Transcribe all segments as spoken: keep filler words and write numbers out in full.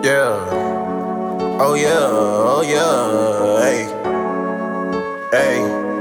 Yeah. Oh yeah, oh yeah, hey, hey.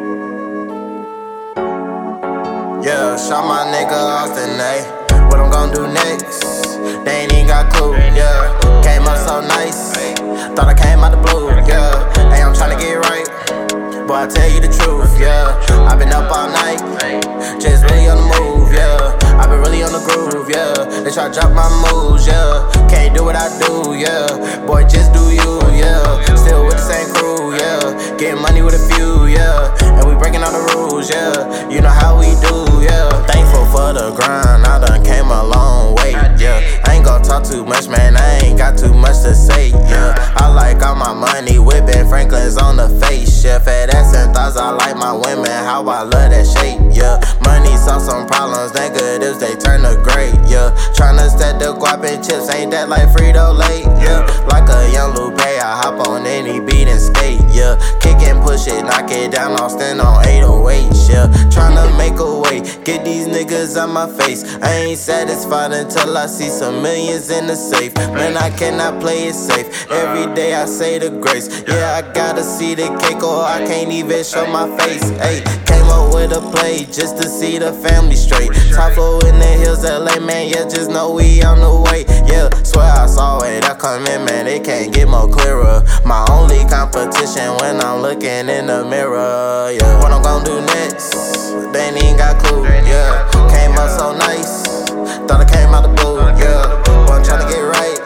Yeah, shot my nigga Austin, ayy. What I'm gon' do next? They ain't even got clue, yeah. Came up so nice, thought I came out the blue, yeah. Hey, I'm tryna get right, but I tell you the truth, yeah. I been up all night, just really on the move, yeah. I been really on the groove, yeah. They try to drop my moves, yeah. Can't do what I do, yeah. Boy, just do you, yeah. Still with the same crew, yeah. Getting money with a few, yeah. And we breaking all the rules, yeah. You know how we do, yeah. Thankful for the grind, I done came a long way, yeah. I ain't gon' talk too much, man. I ain't got too much to say, yeah. I like all my money, whipping Franklin's on the face, yeah. Fat ass and thighs, I like my women, how I love that shape, yeah. Money solve some problems, negatives, they turn to great, yeah. Tryna stack the guap and chips, ain't that like Frito-Lay, yeah. Like a young Lupe, I hop on any beat and skate, yeah. Kick and push it, knock it down, Austin on eight oh eight, yeah. Tryna make a way, get these niggas out my face. I ain't satisfied until I see some millions in the safe. Man, I cannot play it safe. Every day I say the grace. Yeah, I gotta see the cake or I can't even show my face. Ayy, came up with a play just to see the family straight. Top floor in the hills, L A, man, yeah, just know we on the way. Yeah, swear I saw it, I come in, man, it can't get more clearer. My only competition when I'm looking in the mirror, yeah. What I'm gon' do next? They ain't even got clue, yeah. Came up so nice, thought I came out the blue, yeah. Boy, I'm tryna get right,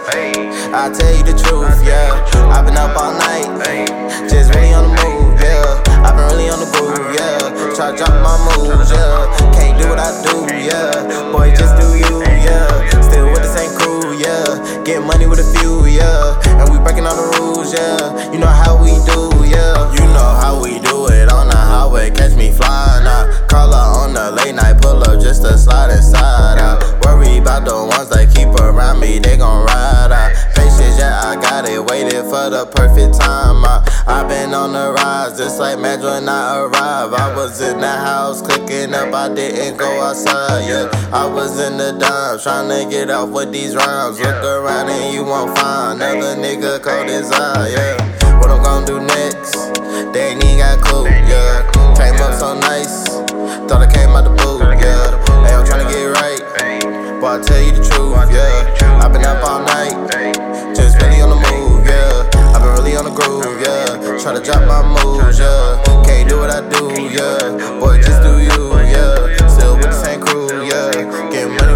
I tell you the truth, yeah. I been up all night, just really on the move, yeah. I been really on the groove, yeah. Try to drop my moves, yeah. Can't do what I do, yeah. Boy, just do you, yeah. Still with the same crew, yeah. Get money with a few, yeah. And we breaking all the rules, yeah. You know how we do, yeah. You know how we do it on the highway, catch me flying out. Call her on the late night, pull up just to slide inside out. Worry about the ones that keep around me, they gon' ride out. Patience, yeah, I got it, waited for the perfect time out. I been on the rise, just like Madge when I arrived. I was in the house, clicking up, I didn't go outside, yeah. I was in the dimes, tryna get off with these rhymes. Look around and you won't find another nigga cold as I, yeah. What I'm gon' do next? They ain't even got clue, yeah. Came up so nice, thought I came out the blue, yeah. Hey, I'm tryna get right, but I tell you the truth, yeah. I been up all night, just really on the move, yeah. I been really on the groove, yeah. Try to drop my moves, yeah. Can't do what I do, yeah. Boy, just do you, yeah. Still with the same crew, yeah. Getting money